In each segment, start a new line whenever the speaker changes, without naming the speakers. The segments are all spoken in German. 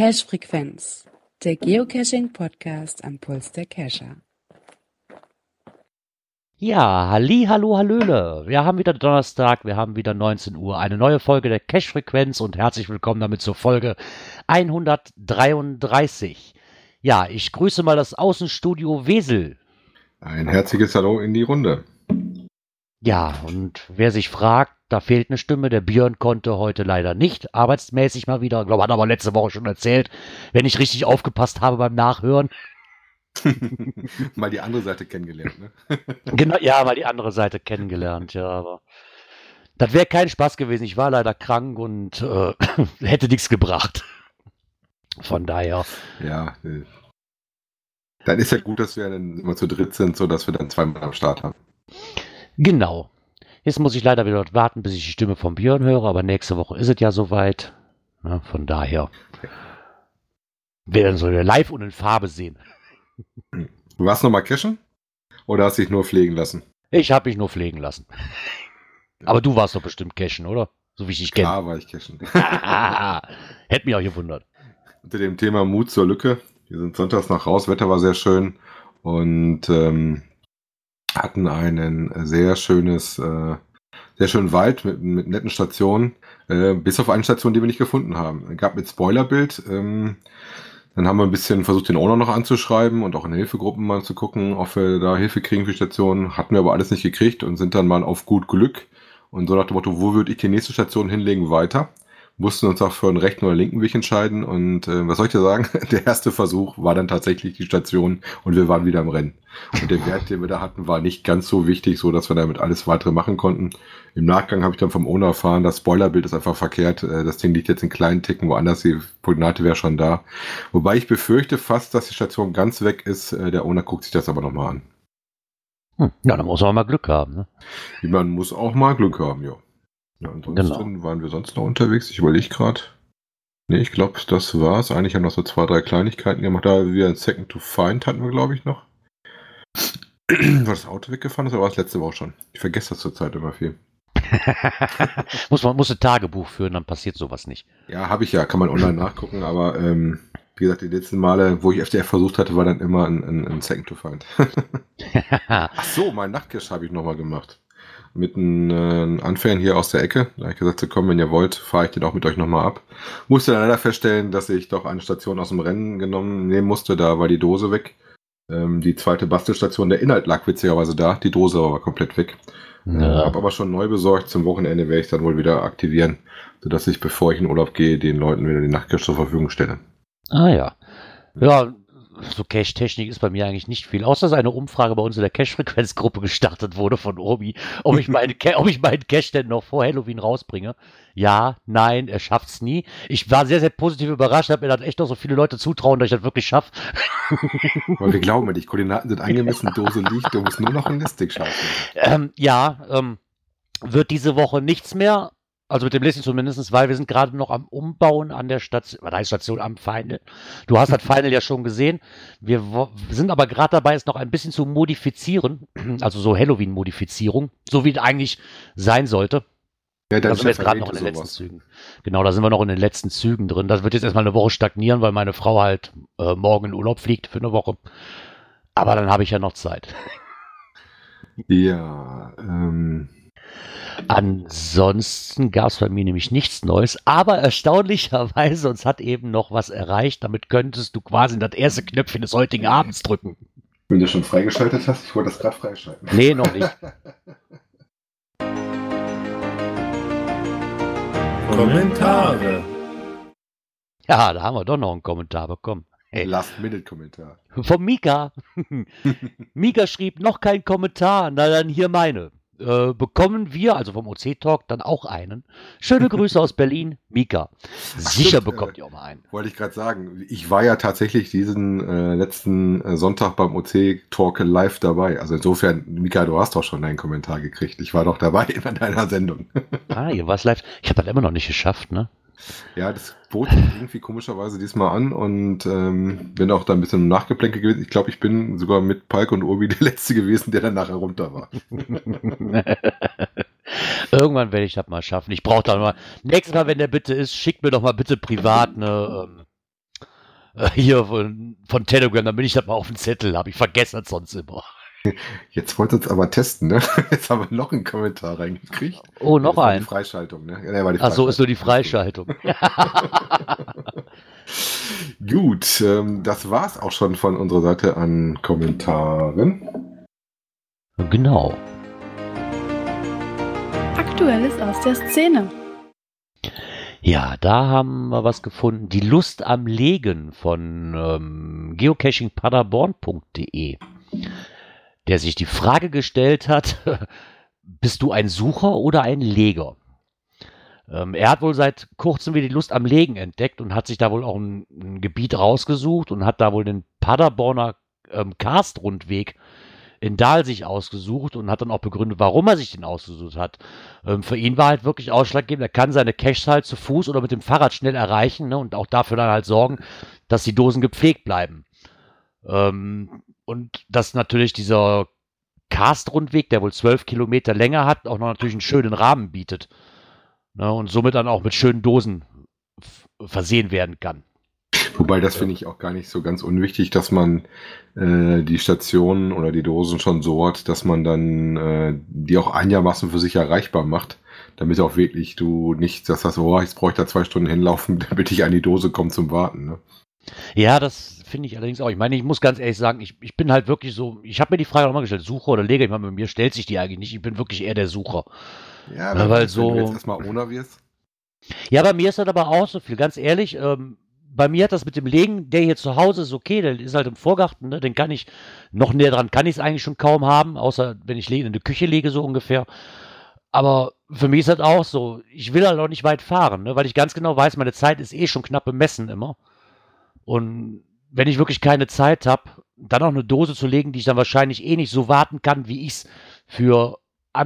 Cache-Frequenz, der Geocaching-Podcast am Puls der Cacher.
Ja, hallo, hallöle. Wir haben wieder Donnerstag, wir haben wieder 19 Uhr, eine neue Folge der Cache-Frequenz und herzlich willkommen damit zur Folge 133. Ja, ich grüße mal das Außenstudio Wesel.
Ein herzliches Hallo in die Runde.
Ja, und wer sich fragt, da fehlt eine Stimme. Der Björn konnte heute leider nicht, arbeitsmäßig mal wieder. Ich glaube, hat aber letzte Woche schon erzählt, wenn ich richtig aufgepasst habe beim Nachhören.
Mal die andere Seite kennengelernt, ne?
Genau, ja, mal die andere Seite kennengelernt, ja, aber das wäre kein Spaß gewesen. Ich war leider krank und hätte nichts gebracht. Von daher.
Ja, dann ist ja gut, dass wir dann immer zu dritt sind, sodass wir dann zweimal am Start haben.
Genau. Jetzt muss ich leider wieder warten, bis ich die Stimme von Björn höre, aber nächste Woche ist es ja soweit. Ja, von daher werden so live und in Farbe sehen.
Du warst noch mal cashen? Oder hast dich nur pflegen lassen?
Ich habe mich nur pflegen lassen. Aber du warst doch bestimmt cashen, oder? So wie ich dich kenne.
Klar war ich cashen.
Hätte mich auch gewundert.
Unter dem Thema Mut zur Lücke. Wir sind sonntags noch raus, Wetter war sehr schön und hatten einen sehr schönen Wald mit netten Stationen, bis auf eine Station, die wir nicht gefunden haben. Es gab mit Spoilerbild. Dann haben wir ein bisschen versucht, den Owner noch anzuschreiben und auch in Hilfegruppen mal zu gucken, ob wir da Hilfe kriegen für Stationen. Hatten wir aber alles nicht gekriegt und sind dann mal auf gut Glück und so nach dem Motto, wo würde ich die nächste Station hinlegen, weiter. Mussten uns auch für einen rechten oder linken Weg entscheiden und was soll ich dir sagen? Der erste Versuch war dann tatsächlich die Station und wir waren wieder im Rennen. Und der Wert, den wir da hatten, war nicht ganz so wichtig, so dass wir damit alles weitere machen konnten. Im Nachgang habe ich dann vom Owner erfahren, das Spoilerbild ist einfach verkehrt. Das Ding liegt jetzt in kleinen Ticken woanders, die Koordinate wäre schon da. Wobei ich befürchte fast, dass die Station ganz weg ist. Der Owner guckt sich das aber nochmal an.
Ja, dann muss man mal Glück haben, ne?
Man muss auch mal Glück haben, ja. Ja, ansonsten waren wir sonst noch unterwegs. Ich überlege gerade. Nee, ich glaube, das war's. Eigentlich haben wir noch so 2, 3 Kleinigkeiten gemacht. Da wir ein Second to Find hatten wir, glaube ich, noch. War das Auto weggefahren ist, oder war das letzte Woche schon? Ich vergesse das zurzeit immer viel.
muss ein Tagebuch führen, dann passiert sowas nicht.
Ja, habe ich ja. Kann man online nachgucken. Aber wie gesagt, die letzten Male, wo ich FDF versucht hatte, war dann immer ein Second to Find. Ach so, mein Nachtcache habe ich nochmal gemacht. Mit einem Anfängern hier aus der Ecke. Da habe ich gesagt, komm, wenn ihr wollt, fahre ich den auch mit euch nochmal ab. Musste dann leider feststellen, dass ich doch eine Station aus dem Rennen nehmen musste. Da war die Dose weg. Die zweite Bastelstation, der Inhalt lag witzigerweise da. Die Dose war komplett weg.
Ja.
Habe aber schon neu besorgt. Zum Wochenende werde ich dann wohl wieder aktivieren, sodass ich, bevor ich in Urlaub gehe, den Leuten wieder die Nachtcache zur Verfügung stelle.
Ah ja. Ja, so Cache-Technik ist bei mir eigentlich nicht viel. Außer dass eine Umfrage bei uns in der Cache-Frequenz-Gruppe gestartet wurde von Obi, ob ich meinen Cache denn noch vor Halloween rausbringe. Ja, nein, er schafft's nie. Ich war sehr, sehr positiv überrascht, habe mir dann echt noch so viele Leute zutrauen, dass ich das wirklich schaffe.
Weil wir glauben, die Koordinaten sind eingemessen, die Dose liegt, du musst nur noch einen Listig schaffen.
Wird diese Woche nichts mehr. Also mit dem Listing zumindest, weil wir sind gerade noch am Umbauen an der Station, am Final. Du hast das Final ja schon gesehen. Wir sind aber gerade dabei, es noch ein bisschen zu modifizieren. Also so Halloween-Modifizierung, so wie es eigentlich sein sollte.
Ja,
da sind wir jetzt gerade noch in den letzten Zügen. Genau, da sind wir noch in den letzten Zügen drin. Das wird jetzt erstmal eine Woche stagnieren, weil meine Frau halt morgen in Urlaub fliegt für eine Woche. Aber dann habe ich ja noch Zeit.
Ja,
Ansonsten gab es bei mir nämlich nichts Neues, aber erstaunlicherweise uns hat eben noch was erreicht. Damit könntest du quasi das erste Knöpfchen des heutigen Abends drücken.
Wenn du schon freigeschaltet hast, ich wollte das gerade freischalten.
Nee, noch nicht.
Kommentare.
Ja, da haben wir doch noch einen Kommentar bekommen. Hey.
Last-Minute-Kommentar.
Von Mika. Mika schrieb, noch kein Kommentar. Na dann hier meine. Bekommen wir, also vom OC-Talk, dann auch einen. Schöne Grüße aus Berlin, Mika. Sicher bekommt ihr auch mal einen.
Wollte ich gerade sagen. Ich war ja tatsächlich diesen letzten Sonntag beim OC-Talk live dabei. Also insofern, Mika, du hast doch schon deinen Kommentar gekriegt. Ich war doch dabei in deiner Sendung.
Ah, ihr warst live. Ich habe das immer noch nicht geschafft, ne?
Ja, das bot sich irgendwie komischerweise diesmal an und bin auch da ein bisschen nachgeplänkel gewesen. Ich glaube, ich bin sogar mit Palk und Urbi der Letzte gewesen, der dann nachher runter war.
Irgendwann werde ich das mal schaffen. Ich brauche dann mal, nächstes Mal, wenn der bitte ist, schickt mir doch mal bitte privat eine hier von Telegram, damit ich das mal auf dem Zettel habe. Ich vergesse das sonst immer.
Jetzt wollt ihr es aber testen, ne? Jetzt haben wir noch einen Kommentar reingekriegt.
Oh, noch
Das war
ein.
die Freischaltung, ne? Ja, war die
Ach so, ist nur die
Freischaltung.
Freischaltung.
Gut, das war's auch schon von unserer Seite an Kommentaren.
Genau.
Aktuelles aus der Szene.
Ja, da haben wir was gefunden. Die Lust am Legen von geocachingpaderborn.de, der sich die Frage gestellt hat, bist du ein Sucher oder ein Leger? Er hat wohl seit kurzem wieder die Lust am Legen entdeckt und hat sich da wohl auch ein Gebiet rausgesucht und hat da wohl den Paderborner Karstrundweg in Dahl sich ausgesucht und hat dann auch begründet, warum er sich den ausgesucht hat. Für ihn war halt wirklich ausschlaggebend, er kann seine Caches halt zu Fuß oder mit dem Fahrrad schnell erreichen, ne, und auch dafür dann halt sorgen, dass die Dosen gepflegt bleiben. Und dass natürlich dieser Karstrundweg, der wohl 12 Kilometer Länge hat, auch noch natürlich einen schönen Rahmen bietet, ne, und somit dann auch mit schönen Dosen versehen werden kann.
Wobei, das finde ich auch gar nicht so ganz unwichtig, dass man die Stationen oder die Dosen schon so hat, dass man dann die auch einigermaßen für sich erreichbar macht, damit auch wirklich du nicht, dass das, oh, jetzt brauche ich da 2 Stunden hinlaufen, damit ich an die Dose komme zum Warten. Ne?
Ja, das finde ich allerdings auch. Ich meine, ich muss ganz ehrlich sagen, ich bin halt wirklich so, ich habe mir die Frage nochmal gestellt, Sucher oder Leger, ich meine, bei mir stellt sich die eigentlich nicht, ich bin wirklich eher der Sucher.
Ja,
weil
wenn
so,
du jetzt erstmal Owner wirst.
Ja, bei mir ist das aber auch so viel, ganz ehrlich, bei mir hat das mit dem Legen, der hier zu Hause ist okay, der ist halt im Vorgarten, ne? Den kann ich, noch näher dran kann ich es eigentlich schon kaum haben, außer wenn ich in die Küche lege, so ungefähr. Aber für mich ist das auch so, ich will halt auch nicht weit fahren, ne? Weil ich ganz genau weiß, meine Zeit ist eh schon knapp bemessen immer. Und wenn ich wirklich keine Zeit habe, dann auch eine Dose zu legen, die ich dann wahrscheinlich eh nicht so warten kann, wie ich es für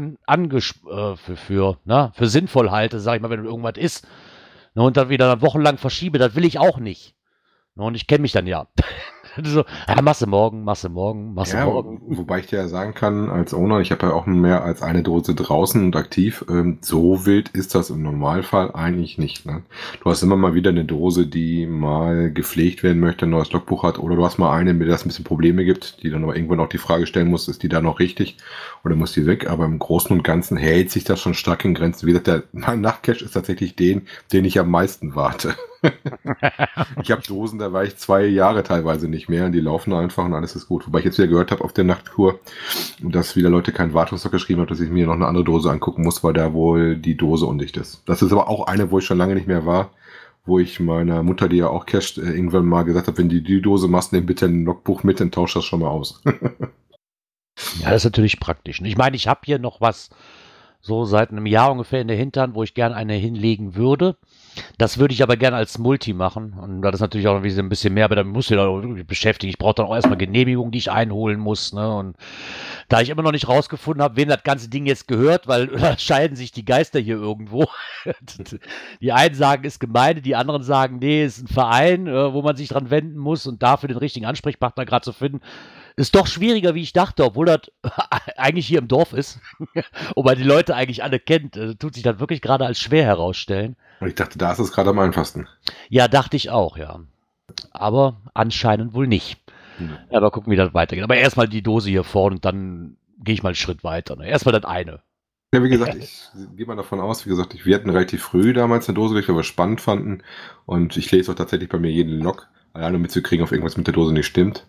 sinnvoll halte, sag ich mal, wenn irgendwas ist, ne, und dann wieder wochenlang verschiebe, das will ich auch nicht. Ne, und ich kenne mich dann ja. So, ja, Masse morgen.
Wobei ich dir ja sagen kann, als Owner, ich habe ja auch mehr als eine Dose draußen und aktiv, so wild ist das im Normalfall eigentlich nicht. Ne? Du hast immer mal wieder eine Dose, die mal gepflegt werden möchte, ein neues Logbuch hat, oder du hast mal eine, mit der es ein bisschen Probleme gibt, die dann aber irgendwann auch die Frage stellen muss, ist die da noch richtig oder muss die weg? Aber im Großen und Ganzen hält sich das schon stark in Grenzen. Wie gesagt, mein Nachtcache ist tatsächlich den ich am meisten warte. Ich habe Dosen, da war ich 2 Jahre teilweise nicht mehr und die laufen einfach und alles ist gut. Wobei ich jetzt wieder gehört habe auf der Nachtkur, dass wieder Leute keinen Wartungstag geschrieben haben, dass ich mir noch eine andere Dose angucken muss, weil da wohl die Dose undicht ist. Das ist aber auch eine, wo ich schon lange nicht mehr war, wo ich meiner Mutter, die ja auch cached, irgendwann mal gesagt habe, wenn die Dose machst, nimm bitte ein Logbuch mit, dann tausch das schon mal aus.
Ja, das ist natürlich praktisch. Ich meine, ich habe hier noch was so seit einem Jahr ungefähr in der Hinterhand, wo ich gerne eine hinlegen würde. Das würde ich aber gerne als Multi machen. Und das ist natürlich auch ein bisschen mehr, aber da muss ich da wirklich beschäftigen. Ich brauche dann auch erstmal Genehmigung, die ich einholen muss. Ne? Und da ich immer noch nicht rausgefunden habe, wem das ganze Ding jetzt gehört, weil da scheiden sich die Geister hier irgendwo. Die einen sagen, ist Gemeinde, die anderen sagen, nee, ist ein Verein, wo man sich dran wenden muss und dafür den richtigen Ansprechpartner gerade zu finden. Ist doch schwieriger, wie ich dachte, obwohl das eigentlich hier im Dorf ist und man die Leute eigentlich alle kennt. Tut sich das wirklich gerade als schwer herausstellen.
Und ich dachte, da ist es gerade am einfachsten.
Ja, dachte ich auch, ja. Aber anscheinend wohl nicht. Ja, mal gucken, wie das weitergeht. Aber erstmal die Dose hier vorne und dann gehe ich mal einen Schritt weiter. Ne? Erstmal das eine.
Ja, wie gesagt, ich gehe mal davon aus, wie gesagt, wir hatten relativ früh damals eine Dose, weil wir es spannend fanden. Und ich lese auch tatsächlich bei mir jeden Log, alleine um mitzukriegen, ob irgendwas mit der Dose nicht stimmt.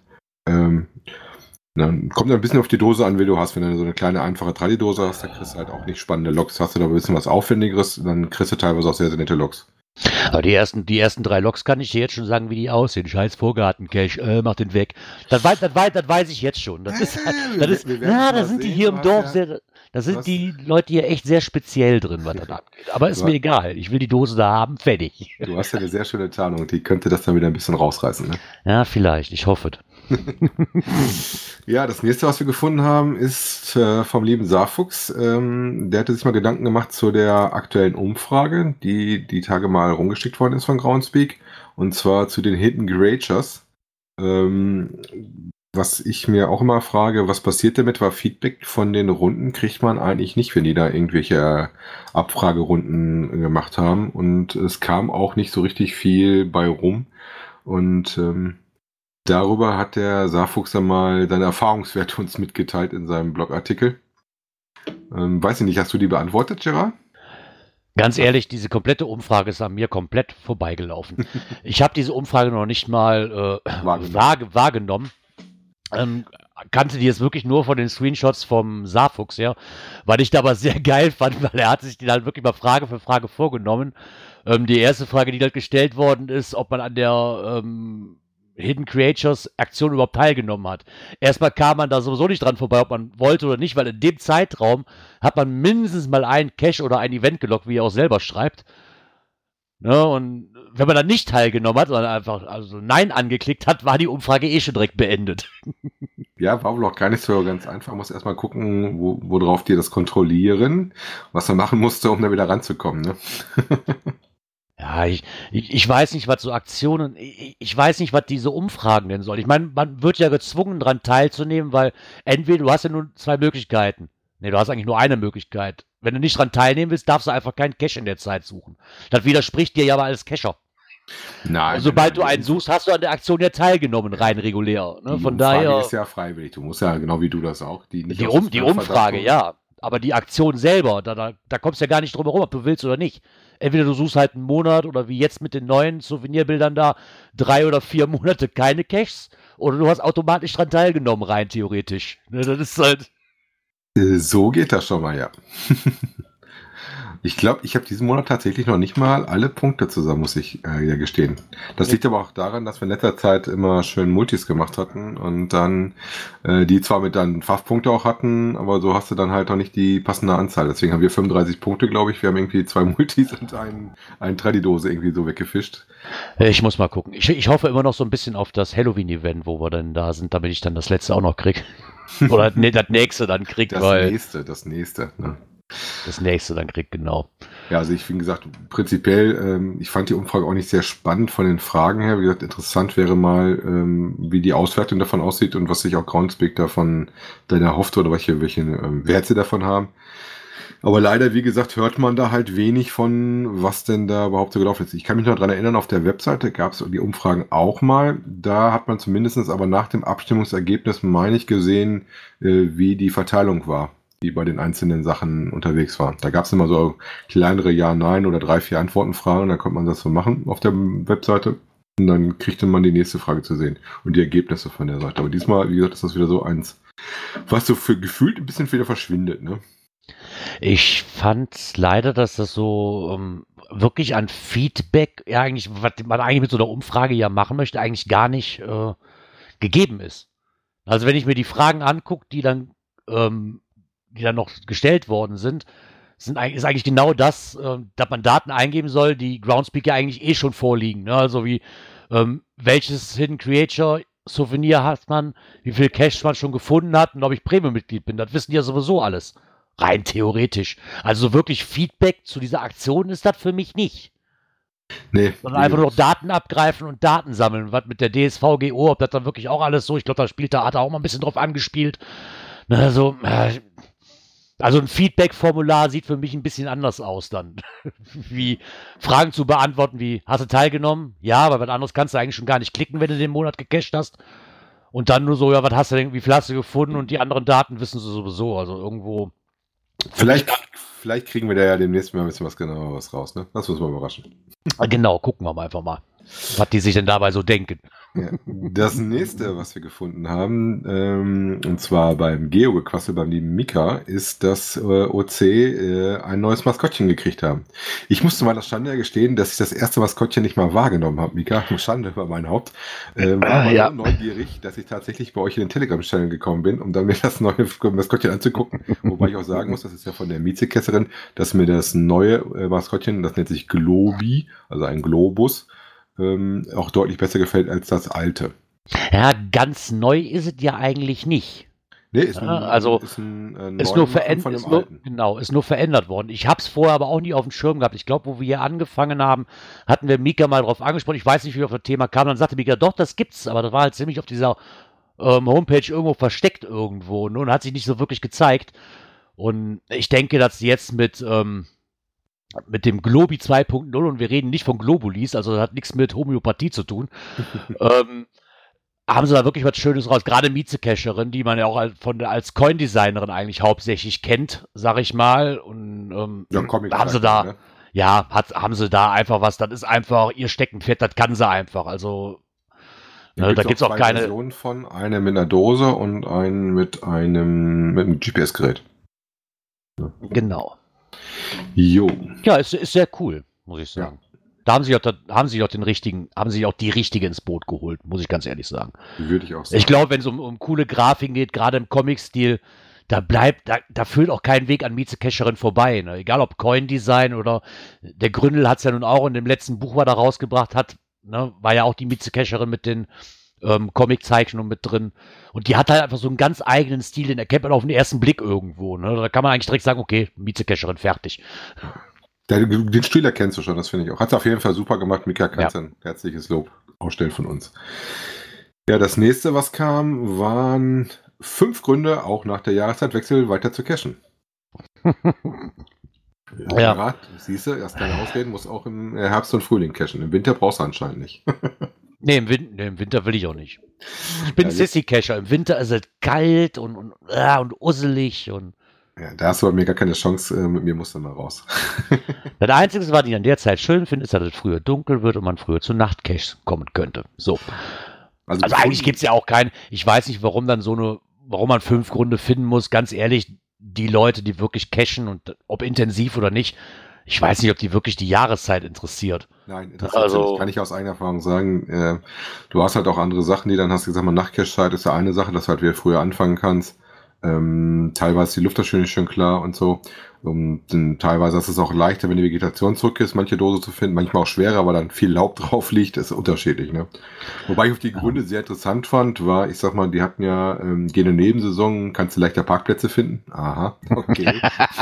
Kommt ein bisschen auf die Dose an, wie du hast. Wenn du so eine kleine, einfache Tralli-Dose hast, dann kriegst du halt auch nicht spannende Logs. Hast du da ein bisschen was Aufwendigeres, dann kriegst du teilweise auch sehr, sehr nette Logs.
Aber die ersten 3 Logs kann ich dir jetzt schon sagen, wie die aussehen. Scheiß Vorgarten-Cache, mach den weg. Das weiß ich jetzt schon. Da sind die hier im Dorf sehr, da sind die Leute hier echt sehr speziell drin, was das angeht. Aber ist mir egal. Ich will die Dose da haben, fertig.
Du hast ja eine sehr schöne Tarnung, die könnte das dann wieder ein bisschen rausreißen, ne?
Ja, vielleicht. Ich hoffe.
Ja, das nächste, was wir gefunden haben, ist vom lieben Saarfuchs. Der hatte sich mal Gedanken gemacht zu der aktuellen Umfrage, die Tage mal rumgeschickt worden ist von Groundspeak. Und zwar zu den Hidden Gratures. Was ich mir auch immer frage, was passiert damit, weil Feedback von den Runden kriegt man eigentlich nicht, wenn die da irgendwelche Abfragerunden gemacht haben. Und es kam auch nicht so richtig viel bei rum. Und darüber hat der Saarfuchs dann mal seine Erfahrungswerte uns mitgeteilt in seinem Blogartikel. Weiß ich nicht, hast du die beantwortet, Gerard?
Ganz ehrlich, diese komplette Umfrage ist an mir komplett vorbeigelaufen. Ich habe diese Umfrage noch nicht mal wahrgenommen. Kannte die jetzt wirklich nur von den Screenshots vom Saarfuchs, ja, weil ich da aber sehr geil fand, weil er hat sich die halt wirklich mal Frage für Frage vorgenommen. Die erste Frage, die dort gestellt worden ist, ob man an der Hidden Creatures Aktion überhaupt teilgenommen hat. Erstmal kam man da sowieso nicht dran vorbei, ob man wollte oder nicht, weil in dem Zeitraum hat man mindestens mal einen Cache oder ein Event gelockt, wie er auch selber schreibt. Ne, und wenn man dann nicht teilgenommen hat, sondern einfach Nein angeklickt hat, war die Umfrage eh schon direkt beendet.
Ja, war wohl auch gar nicht so ganz einfach. Muss erstmal gucken, worauf die das kontrollieren, was man machen musste, um da wieder ranzukommen. Ne?
Ja, ich weiß nicht, was so Aktionen, ich weiß nicht, was diese Umfragen denn sollen. Ich meine, man wird ja gezwungen, daran teilzunehmen, weil entweder du hast ja nur zwei Möglichkeiten. Nee, du hast eigentlich nur eine Möglichkeit. Wenn du nicht dran teilnehmen willst, darfst du einfach keinen Cache in der Zeit suchen. Das widerspricht dir ja aber als Cacher.
Nein.
Sobald du einen suchst, hast du an der Aktion ja teilgenommen, rein regulär. Ne? Von daher.
Die ist ja freiwillig. Du musst ja, genau wie du das auch. Die
Umfrage, ja. Aber die Aktion selber, da kommst du ja gar nicht drum herum, ob du willst oder nicht. Entweder du suchst halt einen Monat oder wie jetzt mit den neuen Souvenirbildern da 3 oder 4 Monate keine Caches oder du hast automatisch dran teilgenommen, rein theoretisch. Ne, das ist halt.
So geht das schon mal, ja. Ich glaube, ich habe diesen Monat tatsächlich noch nicht mal alle Punkte zusammen, muss ich ja gestehen. Das liegt aber auch daran, dass wir in letzter Zeit immer schön Multis gemacht hatten und dann die zwar mit dann Fachpunkte auch hatten, aber so hast du dann halt auch nicht die passende Anzahl. Deswegen haben wir 35 Punkte, glaube ich. Wir haben irgendwie 2 Multis und eine Tradidose irgendwie so weggefischt.
Ich muss mal gucken. Ich hoffe immer noch so ein bisschen auf das Halloween-Event, wo wir dann da sind, damit ich dann das letzte auch noch krieg. Oder das nächste dann krieg,
das nächste, ne?
Das nächste dann kriegt, genau.
Ja, also wie gesagt, prinzipiell, ich fand die Umfrage auch nicht sehr spannend von den Fragen her. Wie gesagt, interessant wäre mal, wie die Auswertung davon aussieht und was sich auch Groundspeak davon dann erhofft oder welche Werte sie davon haben. Aber leider, wie gesagt, hört man da halt wenig von, was denn da überhaupt so gelaufen ist. Ich kann mich noch dran erinnern, auf der Webseite gab es die Umfragen auch mal. Da hat man zumindest aber nach dem Abstimmungsergebnis, meine ich, gesehen, wie die Verteilung war, die bei den einzelnen Sachen unterwegs war. Da gab es immer so kleinere Ja-Nein oder 3, 4 Antwortenfragen, da konnte man das so machen auf der Webseite und dann kriegte man die nächste Frage zu sehen und die Ergebnisse von der Seite. Aber diesmal, wie gesagt, ist das wieder so eins, was so für gefühlt ein bisschen wieder verschwindet, ne?
Ich fand leider, dass das so wirklich an Feedback, ja eigentlich, was man eigentlich mit so einer Umfrage ja machen möchte, eigentlich gar nicht gegeben ist. Also wenn ich mir die Fragen angucke, die dann noch gestellt worden sind, ist eigentlich genau das, dass man Daten eingeben soll, die Groundspeak ja eigentlich eh schon vorliegen. Ne? Also wie, welches Hidden Creature Souvenir hat man, wie viel Cash man schon gefunden hat und ob ich Premium-Mitglied bin. Das wissen die ja sowieso alles. Rein theoretisch. Also wirklich Feedback zu dieser Aktion ist das für mich nicht.
Nee.
Sondern einfach nur noch Daten abgreifen und Daten sammeln. Was mit der DSVGO, ob das dann wirklich auch alles so, ich glaube, hat er auch mal ein bisschen drauf angespielt. Also ein Feedback-Formular sieht für mich ein bisschen anders aus dann. Wie Fragen zu beantworten wie, hast du teilgenommen? Ja, aber was anderes kannst du eigentlich schon gar nicht klicken, wenn du den Monat gecached hast. Und dann nur so, ja, was hast du denn, wie viel hast du gefunden? Und die anderen Daten wissen sie sowieso. Also irgendwo.
Vielleicht kriegen wir da ja demnächst mal ein bisschen was genaueres raus, ne? Das muss man überraschen.
Genau, gucken wir mal einfach mal, was die sich denn dabei so denken.
Ja. Das nächste, was wir gefunden haben, und zwar beim Geo-Gequassel beim lieben Mika, ist, dass OC ein neues Maskottchen gekriegt haben. Ich musste mal das Schande gestehen, dass ich das erste Maskottchen nicht mal wahrgenommen habe, Mika. Schande über mein Haupt. War aber so neugierig, dass ich tatsächlich bei euch in den Telegram-Channel gekommen bin, um dann mir das neue Maskottchen anzugucken. Wobei ich auch sagen muss, das ist ja von der Miezekesserin, dass mir das neue Maskottchen, das nennt sich Globi, also ein Globus, auch deutlich besser gefällt als das alte.
Ja, ganz neu ist es ja eigentlich nicht.
Nee, ist
nur verändert worden. Ich habe es vorher aber auch nie auf dem Schirm gehabt. Ich glaube, wo wir hier angefangen haben, hatten wir Mika mal drauf angesprochen. Ich weiß nicht, wie wir auf das Thema kamen. Dann sagte Mika, doch, das gibt's. Aber das war halt ziemlich auf dieser Homepage irgendwo versteckt irgendwo. Und hat sich nicht so wirklich gezeigt. Und ich denke, dass jetzt mit mit dem Globi 2.0 und wir reden nicht von Globulis, also das hat nichts mit Homöopathie zu tun, haben sie da wirklich was Schönes raus. Gerade Mieze-Cacherin, die man ja auch als Coin-Designerin eigentlich hauptsächlich kennt, sag ich mal. Und haben sie da, ne? Ja, haben sie da einfach was, das ist einfach ihr Steckenpferd, das kann sie einfach. Also da gibt's auch keine
Versionen von, eine mit einer Dose und einen mit einem GPS-Gerät.
Genau.
Jo.
Ja, ist sehr cool, muss ich sagen. Ja. Da haben sie auch die richtige ins Boot geholt, muss ich ganz ehrlich sagen.
Würde ich auch sagen.
Ich glaube, wenn es um coole Grafiken geht, gerade im Comic-Stil, da führt auch kein Weg an Mieze-Cacherin vorbei. Ne? Egal ob Coin-Design oder der Gründel hat es ja nun auch in dem letzten Buch, was er rausgebracht hat, ne? War ja auch die Mieze-Cacherin mit den Comic-Zeichnungen mit drin. Und die hat halt einfach so einen ganz eigenen Stil, den erkennt man auf den ersten Blick irgendwo. Ne? Da kann man eigentlich direkt sagen, okay, Mieze-Cacherin, fertig.
Den Stil erkennst du schon, das finde ich auch. Hat es auf jeden Fall super gemacht. Mika, kannst ein herzliches Lob ausstellen von uns. Ja, das nächste, was kam, waren 5 Gründe, auch nach der Jahreszeitwechsel weiter zu cashen. Ja. Siehst du, erst keine Ausreden, muss auch im Herbst und Frühling cashen. Im Winter brauchst du anscheinend nicht.
Nee, im Winter will ich auch nicht. Ich bin Sissy-Cacher. Im Winter ist es kalt und usselig und
ja, da hast du bei mir gar keine Chance, mit mir musst du mal raus.
Das Einzige, was ich an der Zeit schön finde, ist, dass es früher dunkel wird und man früher zu Nachtcaches kommen könnte. So. Also eigentlich gibt es ja auch keinen, ich weiß nicht, warum man 5 Gründe finden muss. Ganz ehrlich, die Leute, die wirklich cashen und ob intensiv oder nicht, ich weiß nicht, ob die wirklich die Jahreszeit interessiert.
Nein, interessiert nicht. Kann ich aus eigener Erfahrung sagen. Du hast halt auch andere Sachen, die dann hast du gesagt, Nachtcache-Zeit ist ja eine Sache, dass du halt wieder früher anfangen kannst. Teilweise ist die Luft da schön klar und so. Teilweise ist es auch leichter, wenn die Vegetation zurück ist, manche Dose zu finden, manchmal auch schwerer, weil dann viel Laub drauf liegt, ist unterschiedlich. Ne? Wobei ich auf die Gründe sehr interessant fand, war, ich sag mal, die hatten ja gehende Nebensaison, kannst du leichter Parkplätze finden. Aha, okay.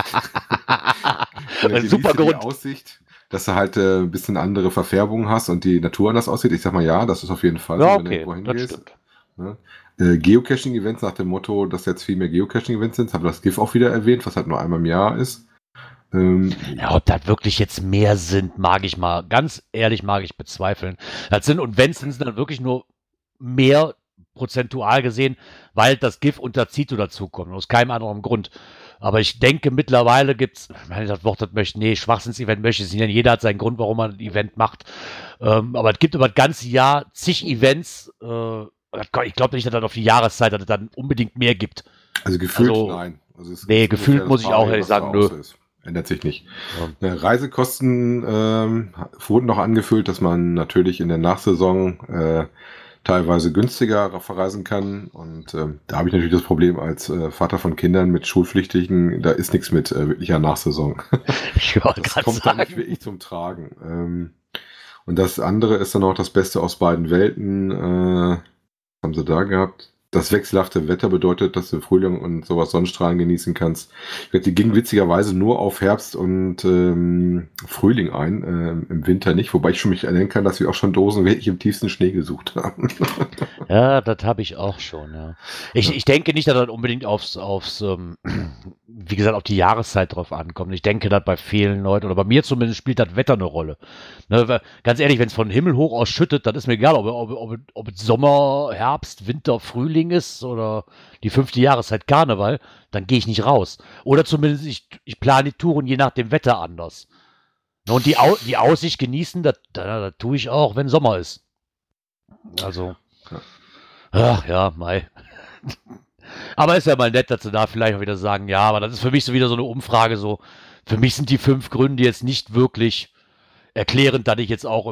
Super Grund.
Die Aussicht, dass du halt ein bisschen andere Verfärbungen hast und die Natur anders aussieht. Ich sag mal, ja, das ist auf jeden Fall
ja,
so,
wenn du irgendwo hingehst. Stimmt.
Ne? Geocaching-Events nach dem Motto, dass jetzt viel mehr Geocaching-Events sind, habe das GIF auch wieder erwähnt, was halt nur einmal im Jahr ist.
Ja, ob das wirklich jetzt mehr sind, ganz ehrlich mag ich bezweifeln. Das sind, und wenn es sind, dann wirklich nur mehr prozentual gesehen, weil das GIF unterzieht oder dazukommt, aus keinem anderen Grund. Aber ich denke, mittlerweile gibt's, das Wort Schwachsinns-Event möchte ich nicht nennen, jeder hat seinen Grund, warum man ein Event macht. Aber es gibt über das ganze Jahr zig Events, ich glaube nicht, dass das auf die Jahreszeit dass es dann unbedingt mehr gibt.
Also gefühlt nein. Also
gefühlt muss ich auch ehrlich sagen, nö.
Ändert sich nicht. Ja. Reisekosten wurden noch angefüllt, dass man natürlich in der Nachsaison teilweise günstiger verreisen kann. Und da habe ich natürlich das Problem als Vater von Kindern mit Schulpflichtigen, da ist nichts mit wirklicher Nachsaison. Das kommt dann nicht wirklich zum Tragen. Und das andere ist dann auch das Beste aus beiden Welten. Haben sie da gehabt. Das wechselhafte Wetter bedeutet, dass du Frühling und sowas Sonnenstrahlen genießen kannst. Die ging witzigerweise nur auf Herbst und Frühling ein, im Winter nicht. Wobei ich schon mich erinnern kann, dass wir auch schon Dosen wirklich im tiefsten Schnee gesucht haben.
Ja, das habe ich auch schon, ja. Ich denke nicht, dass das unbedingt aufs wie gesagt, auf die Jahreszeit drauf ankommt. Ich denke, dass bei vielen Leuten, oder bei mir zumindest, spielt das Wetter eine Rolle. Ne, ganz ehrlich, wenn es von Himmel hoch aus schüttet, dann ist mir egal, ob es Sommer, Herbst, Winter, Frühling ist oder die 5. Jahreszeit Karneval, dann gehe ich nicht raus. Oder zumindest, ich plane die Touren je nach dem Wetter anders. Und die Aussicht genießen, das tue ich auch, wenn Sommer ist. Also, ach ja, Mai. Aber ist ja mal nett, dass sie da vielleicht auch wieder sagen, ja, aber das ist für mich so wieder so eine Umfrage, so, für mich sind die 5 Gründe jetzt nicht wirklich erklärend, dass ich jetzt auch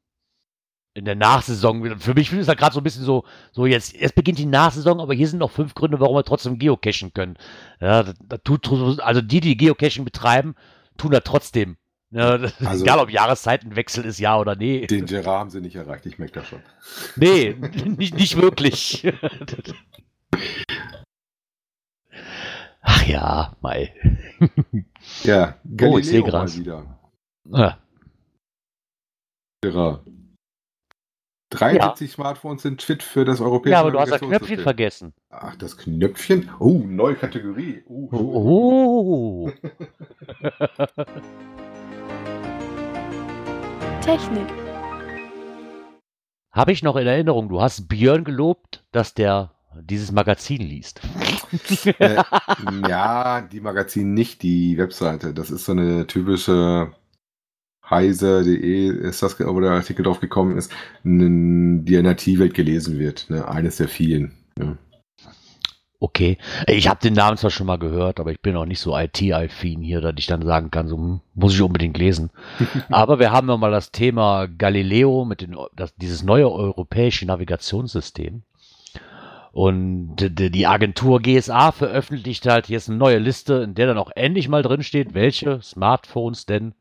in der Nachsaison, für mich ist das gerade so ein bisschen so jetzt beginnt die Nachsaison, aber hier sind noch 5 Gründe, warum wir trotzdem geocachen können. Ja, also die Geocaching betreiben, tun das trotzdem. Ja, also, egal ob Jahreszeitenwechsel ist, ja oder nee.
Den Gerard haben sie nicht erreicht, ich merke das schon.
Nee, nicht wirklich. Ach ja, Mai.
Ja, Galileo
ich sehe gerade
wieder.
Ja.
Gerard. 73 Smartphones sind fit für das europäische
Ja, aber du hast das Knöpfchen vergessen.
Ach, das Knöpfchen? Oh, neue Kategorie.
Oh.
Technik.
Habe ich noch in Erinnerung, du hast Björn gelobt, dass der dieses Magazin liest.
Ja, die Magazin nicht, die Webseite. Das ist so eine typische heise.de, ist das, wo der Artikel drauf gekommen ist, die in der IT-Welt gelesen wird. Ne? Eines der vielen. Ja.
Okay, ich habe den Namen zwar schon mal gehört, aber ich bin auch nicht so IT-affin hier, dass ich dann sagen kann, so muss ich unbedingt lesen. Aber wir haben nochmal das Thema Galileo mit dieses neue europäische Navigationssystem. Und die Agentur GSA veröffentlicht halt jetzt eine neue Liste, in der dann auch endlich mal drin steht, welche Smartphones denn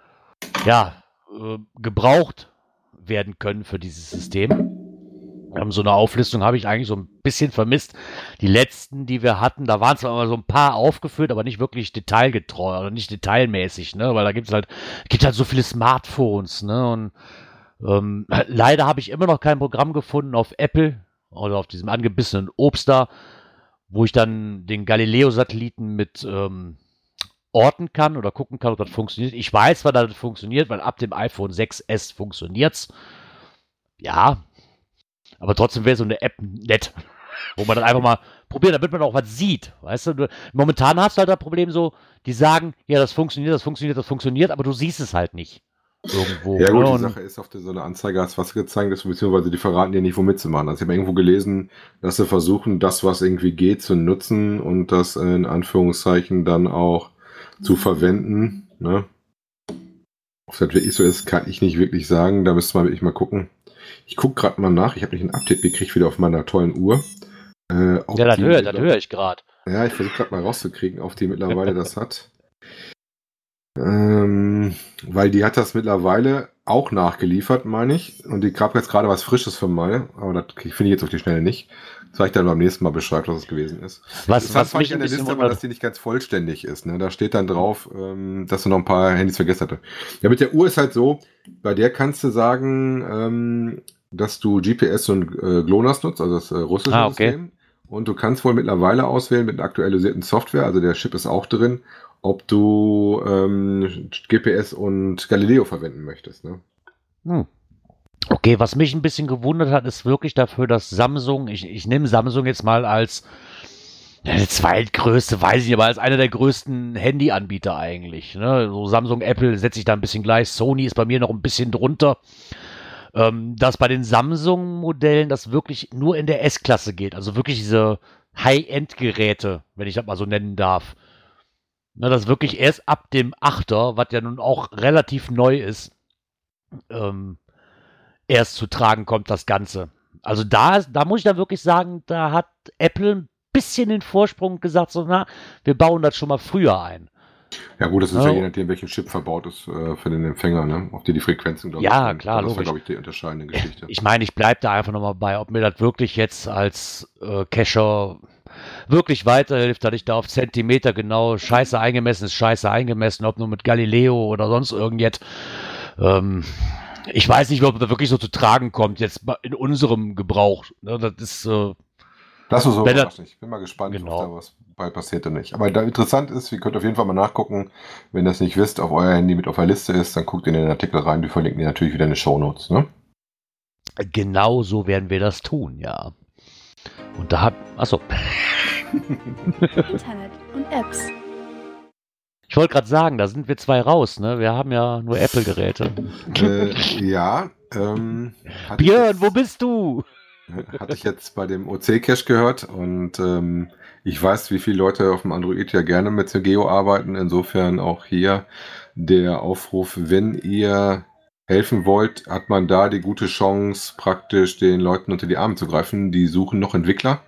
gebraucht werden können für dieses System. So eine Auflistung habe ich eigentlich so ein bisschen vermisst. Die letzten, die wir hatten, da waren zwar immer so ein paar aufgeführt, aber nicht wirklich detailgetreu oder nicht detailmäßig, ne? Weil da gibt halt so viele Smartphones, ne? Und leider habe ich immer noch kein Programm gefunden auf Apple oder auf diesem angebissenen Obst da, wo ich dann den Galileo-Satelliten mit orten kann oder gucken kann, ob das funktioniert. Ich weiß zwar, dass das funktioniert, weil ab dem iPhone 6S funktioniert's. Ja, aber trotzdem wäre so eine App nett, wo man dann einfach mal probiert, damit man auch was sieht. Weißt du, momentan hast du halt das Problem so, die sagen, ja, das funktioniert, aber du siehst es halt nicht. Irgendwo.
Ja gut,
ne?
die Sache ist, auf so eine Anzeige hast, was gezeigt ist, beziehungsweise die verraten dir nicht, womit zu machen. Also ich habe irgendwo gelesen, dass sie versuchen, das, was irgendwie geht, zu nutzen und das in Anführungszeichen dann auch zu verwenden. Ne? Ob das wirklich so ist, kann ich nicht wirklich sagen. Da müsste man wirklich mal gucken. Ich gucke gerade mal nach. Ich habe nicht ein Update gekriegt wieder auf meiner tollen Uhr.
Ja, das höre ich gerade.
Ja, ich versuche gerade mal rauszukriegen, auf die mittlerweile das hat. Weil die hat das mittlerweile auch nachgeliefert, meine ich. Und die gab jetzt gerade was Frisches von mal. Aber das finde ich jetzt auf die Schnelle nicht. Das sage ich dann beim nächsten Mal Bescheid, was es gewesen ist.
Was
fand
mich
ich an
ein
der
bisschen
Liste, aber dass die nicht ganz vollständig ist. Ne? Da steht dann drauf, dass du noch ein paar Handys vergessen hatte. Ja, mit der Uhr ist halt so, bei der kannst du sagen, dass du GPS und GLONASS nutzt, also das russische System. Und du kannst wohl mittlerweile auswählen mit einer aktualisierten Software, also der Chip ist auch drin, ob du GPS und Galileo verwenden möchtest. Ne?
Okay, was mich ein bisschen gewundert hat, ist wirklich dafür, dass Samsung, ich nehme Samsung jetzt mal als zweitgrößte, weiß ich nicht, aber als einer der größten Handyanbieter eigentlich. Ne? So Samsung, Apple setze ich da ein bisschen gleich, Sony ist bei mir noch ein bisschen drunter. Dass bei den Samsung-Modellen das wirklich nur in der S-Klasse geht. Also wirklich diese High-End-Geräte, wenn ich das mal so nennen darf. Na, das wirklich erst ab dem 8er, was ja nun auch relativ neu ist, erst zu tragen kommt, das Ganze. Also da muss ich dann wirklich sagen, da hat Apple ein bisschen den Vorsprung gesagt, so wir bauen das schon mal früher ein.
Ja gut, das ist ja je nachdem, welchen Chip verbaut ist für den Empfänger, ne? Auf die Frequenzen, glaube ich.
Ja, klar,
das
logisch.
ist ja, glaube ich, die unterscheidende Geschichte.
Ich meine, ich bleibe da einfach nochmal bei, ob mir das wirklich jetzt als Cacher wirklich weiterhilft, dass ich da auf Zentimeter genau scheiße eingemessen, ob nur mit Galileo oder sonst irgendetwas. Ich weiß nicht, ob das wirklich so zu tragen kommt, jetzt in unserem Gebrauch. Das ist
Lass uns so überraschen. Ich bin mal gespannt,
genau.
ob da was bei passiert oder nicht. Aber da interessant ist, ihr könnt auf jeden Fall mal nachgucken, wenn ihr das nicht wisst, auf euer Handy mit auf der Liste ist, dann guckt in den Artikel rein, wir verlinken dir natürlich wieder in den Shownotes, ne?
Genau so werden wir das tun, ja. Und da achso.
Internet und Apps.
Ich wollte gerade sagen, da sind wir zwei raus, ne? Wir haben ja nur Apple-Geräte.
Ja.
Björn, wo bist du?
Hatte ich jetzt bei dem OC-Cache gehört und ich weiß, wie viele Leute auf dem Android ja gerne mit CGO arbeiten. Insofern auch hier der Aufruf, wenn ihr helfen wollt, hat man da die gute Chance, praktisch den Leuten unter die Arme zu greifen. Die suchen noch Entwickler,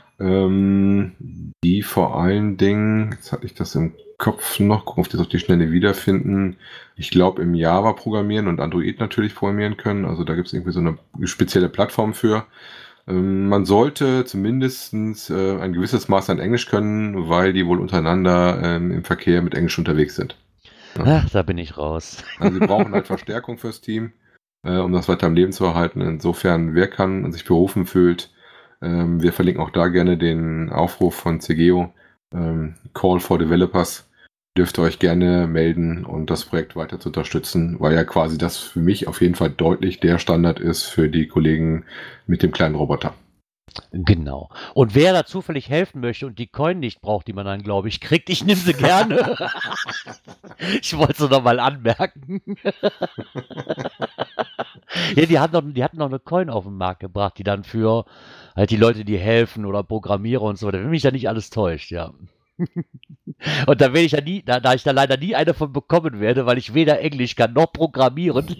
die vor allen Dingen, jetzt hatte ich das im Kopf noch, gucken, ob die das auf die Schnelle wiederfinden, ich glaube im Java programmieren und Android natürlich programmieren können. Also da gibt es irgendwie so eine spezielle Plattform für. Man sollte zumindest ein gewisses Maß an Englisch können, weil die wohl untereinander im Verkehr mit Englisch unterwegs sind. Ja.
Ach, da bin ich raus.
Also sie brauchen halt Verstärkung fürs Team, um das weiter am Leben zu erhalten. Insofern, wer kann und sich berufen fühlt, wir verlinken auch da gerne den Aufruf von CGO, Call for Developers. dürft ihr euch gerne melden und das Projekt weiter zu unterstützen, weil ja quasi das für mich auf jeden Fall deutlich der Standard ist für die Kollegen mit dem kleinen Roboter.
Genau. Und wer da zufällig helfen möchte und die Coin nicht braucht, die man dann, glaube ich, kriegt, ich nehme sie gerne. Ich wollte es noch mal anmerken. Ja, die hatten noch eine Coin auf den Markt gebracht, die dann für halt die Leute, die helfen oder Programmierer und so weiter, wenn mich da nicht alles täuscht, ja. Und da werde ich ja nie, da ich da leider nie eine von bekommen werde, weil ich weder Englisch kann noch programmieren.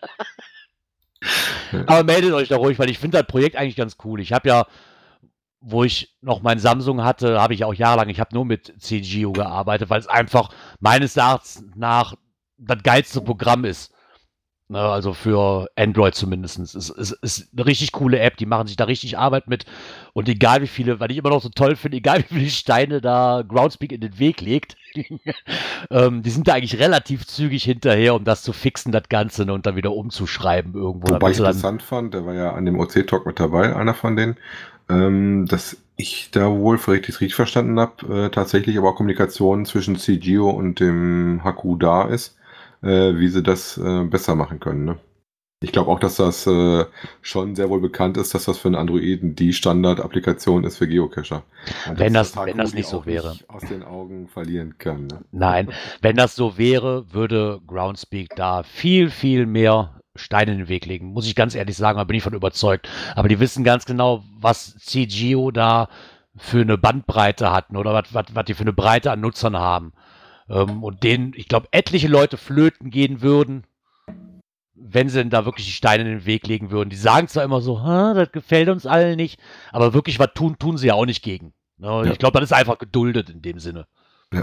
Aber meldet euch da ruhig, weil ich finde das Projekt eigentlich ganz cool. Ich habe ja, wo ich noch mein Samsung hatte, habe ich auch jahrelang, ich habe nur mit CGO gearbeitet, weil es einfach meines Erachtens nach das geilste Programm ist. Ne, also für Android zumindest. Es ist eine richtig coole App, die machen sich da richtig Arbeit mit. Und egal wie viele, weil ich immer noch so toll finde, egal wie viele Steine da Groundspeak in den Weg legt, die sind da eigentlich relativ zügig hinterher, um das zu fixen, das Ganze, ne, und dann wieder umzuschreiben irgendwo.
Wobei ich interessant fand, der war ja an dem OC-Talk mit dabei, einer von denen, dass ich da wohl, vielleicht richtig verstanden habe, tatsächlich aber auch Kommunikation zwischen CGO und dem Haku da ist, wie sie das besser machen können. Ne? Ich glaube auch, dass das schon sehr wohl bekannt ist, dass das für einen Androiden die Standard-Applikation ist für Geocacher. Und
Wenn das
Haku
nicht
die
so
auch
wäre.
nicht aus den Augen verlieren kann. Ne?
Nein, wenn das so wäre, würde Groundspeak da viel, viel mehr Steine in den Weg legen. Muss ich ganz ehrlich sagen, da bin ich von überzeugt. Aber die wissen ganz genau, was CGO da für eine Bandbreite hatten oder was die für eine Breite an Nutzern haben. Und denen, ich glaube, etliche Leute flöten gehen würden, wenn sie denn da wirklich die Steine in den Weg legen würden. Die sagen zwar immer so, das gefällt uns allen nicht, aber wirklich was tun sie ja auch nicht gegen. Ne?
Ja.
Ich glaube, das ist einfach geduldet in dem Sinne.
Ja.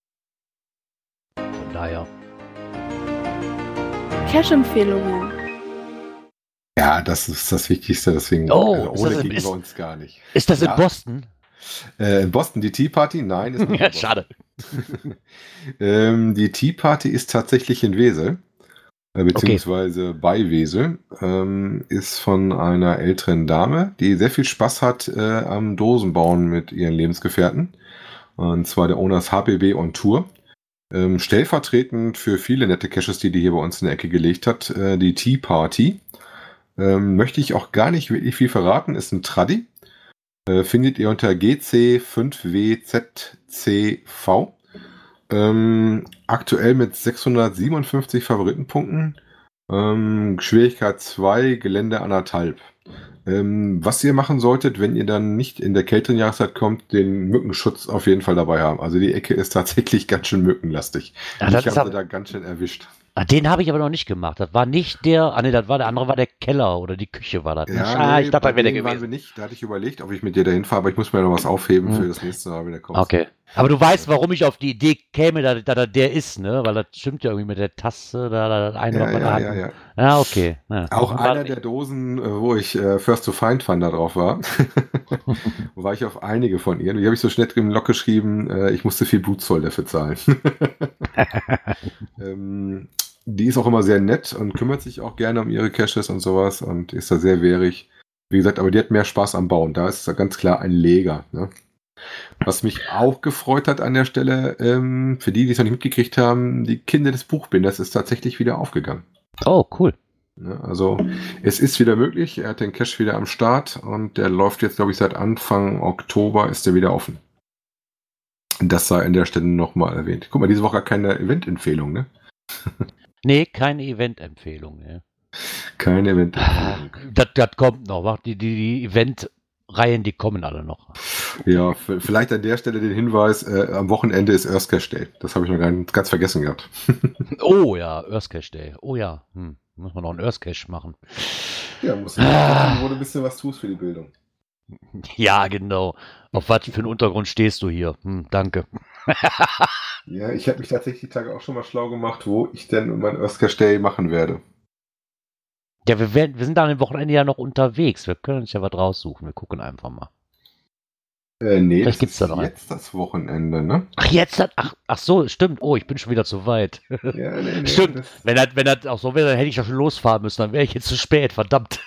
Von daher.
Cache-Empfehlungen.
Ja, das ist das Wichtigste, deswegen
Oh, ist
ohne
das-
kriegen
ist-
wir uns gar nicht.
Ist das
Ja.
in Boston?
In Boston die Tea Party? Nein, ist nicht in
Ja,
Boston.
schade.
Die Tea Party ist tatsächlich in Wesel, beziehungsweise bei Wesel, ist von einer älteren Dame, die sehr viel Spaß hat am Dosenbauen mit ihren Lebensgefährten. Und zwar der Owners HBB on Tour. Stellvertretend für viele nette Caches, die hier bei uns in der Ecke gelegt hat, die Tea Party. Möchte ich auch gar nicht wirklich viel verraten, ist ein Traddy. Findet ihr unter GC5WZCV. Aktuell mit 657 Favoritenpunkten. Schwierigkeit 2, Gelände 1,5. Was ihr machen solltet, wenn ihr dann nicht in der kälteren Jahreszeit kommt, den Mückenschutz auf jeden Fall dabei haben. Also die Ecke ist tatsächlich ganz schön mückenlastig.
Ja, das
Ich
ist
habe
aber-
da ganz schön erwischt.
Den habe ich aber noch nicht gemacht. Das war nicht der, das war der andere, war der Keller oder die Küche war das.
Ja,
Ich dachte,
bei
das wäre der
denen waren wir
gewesen.
nicht. Da hatte ich überlegt, ob ich mit dir dahin fahre, aber ich muss mir noch was aufheben für das nächste Mal, wenn der kommt.
Okay. Aber du weißt, warum ich auf die Idee käme, da der ist, ne? Weil das stimmt ja irgendwie mit der Tasse, da das eine, was wir da hatten.
Ja.
Ja, okay. Ja.
Auch
War-
einer der Dosen, wo ich First to Find Fun da drauf war, war ich auf einige von ihr. Die habe ich so schnell im Log geschrieben, ich musste viel Blutzoll dafür zahlen. Die ist auch immer sehr nett und kümmert sich auch gerne um ihre Caches und sowas und ist da sehr wehrig. Wie gesagt, aber die hat mehr Spaß am Bauen. Da ist da ganz klar ein Leger. Ne? Was mich auch gefreut hat an der Stelle, für die es noch nicht mitgekriegt haben, die Kinder des Buchbinders ist tatsächlich wieder aufgegangen.
Oh, cool.
Ne, also es ist wieder möglich, er hat den Cache wieder am Start und der läuft jetzt, glaube ich, seit Anfang Oktober ist der wieder offen. Das sei an der Stelle nochmal erwähnt. Guck mal, diese Woche keine Event-Empfehlung, ne?
Nee, keine Event-Empfehlung. Ja.
Keine Event-Empfehlung.
Das kommt noch. Die Event-Reihen, die kommen alle noch.
Ja, vielleicht an der Stelle den Hinweis, am Wochenende ist Earth Cache Day. Das habe ich noch ganz vergessen gehabt.
Oh ja, Earth Cache Day. Oh ja, muss man noch einen Earth Cache machen.
Ja, muss ich machen, wo du ein bisschen was tust für die Bildung.
Ja, genau. Auf was für einen Untergrund stehst du hier? Danke.
Ja, ich habe mich tatsächlich die Tage auch schon mal schlau gemacht, wo ich denn mein Earth Cache Day machen werde.
Ja, wir sind da an dem Wochenende ja noch unterwegs. Wir können uns ja was raussuchen. Wir gucken einfach mal.
Nee,
Vielleicht
das
gibt's
ist
da noch einen.
jetzt das Wochenende, ne?
Ach, jetzt? Ach so, stimmt. Oh, ich bin schon wieder zu weit.
Ja, nee,
Stimmt.
das-
Wenn das auch so wäre, dann hätte ich ja schon losfahren müssen. Dann wäre ich jetzt zu spät. Verdammt.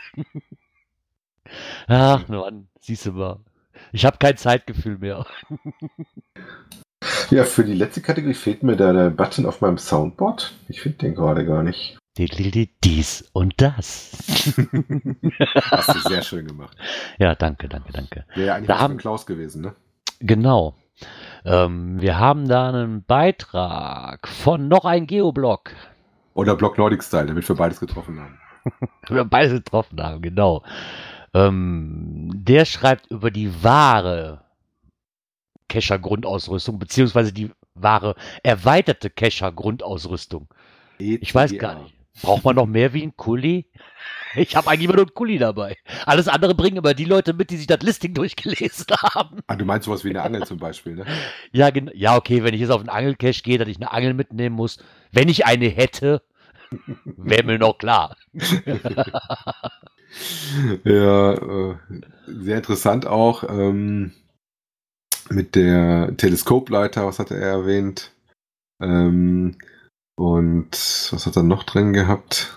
Ach, Mann. Siehst du mal. Ich habe kein Zeitgefühl mehr.
Ja, für die letzte Kategorie fehlt mir da der Button auf meinem Soundboard. Ich finde den gerade gar nicht.
Dies und das.
Hast du sehr schön gemacht.
Ja, danke.
Wäre ja eigentlich was von Klaus gewesen, ne?
Genau. Wir haben da einen Beitrag von noch ein Geoblog.
Oder Block Nordic Style, damit wir beides getroffen haben.
Wir beides getroffen haben, genau. Der schreibt über die wahre Kescher-Grundausrüstung, beziehungsweise die wahre erweiterte Kescher-Grundausrüstung. Ich weiß gar nicht. Braucht man noch mehr wie ein Kuli? Ich habe eigentlich immer nur einen Kuli dabei. Alles andere bringen immer die Leute mit, die sich das Listing durchgelesen haben.
Ah, du meinst sowas wie eine Angel zum Beispiel, ne?
Ja, ja, okay, wenn ich jetzt auf einen Angelcache gehe, dass ich eine Angel mitnehmen muss, wenn ich eine hätte, wäre mir noch klar.
Ja, sehr interessant auch. Mit der Teleskopleiter, was hat er erwähnt? Und was hat er noch drin gehabt?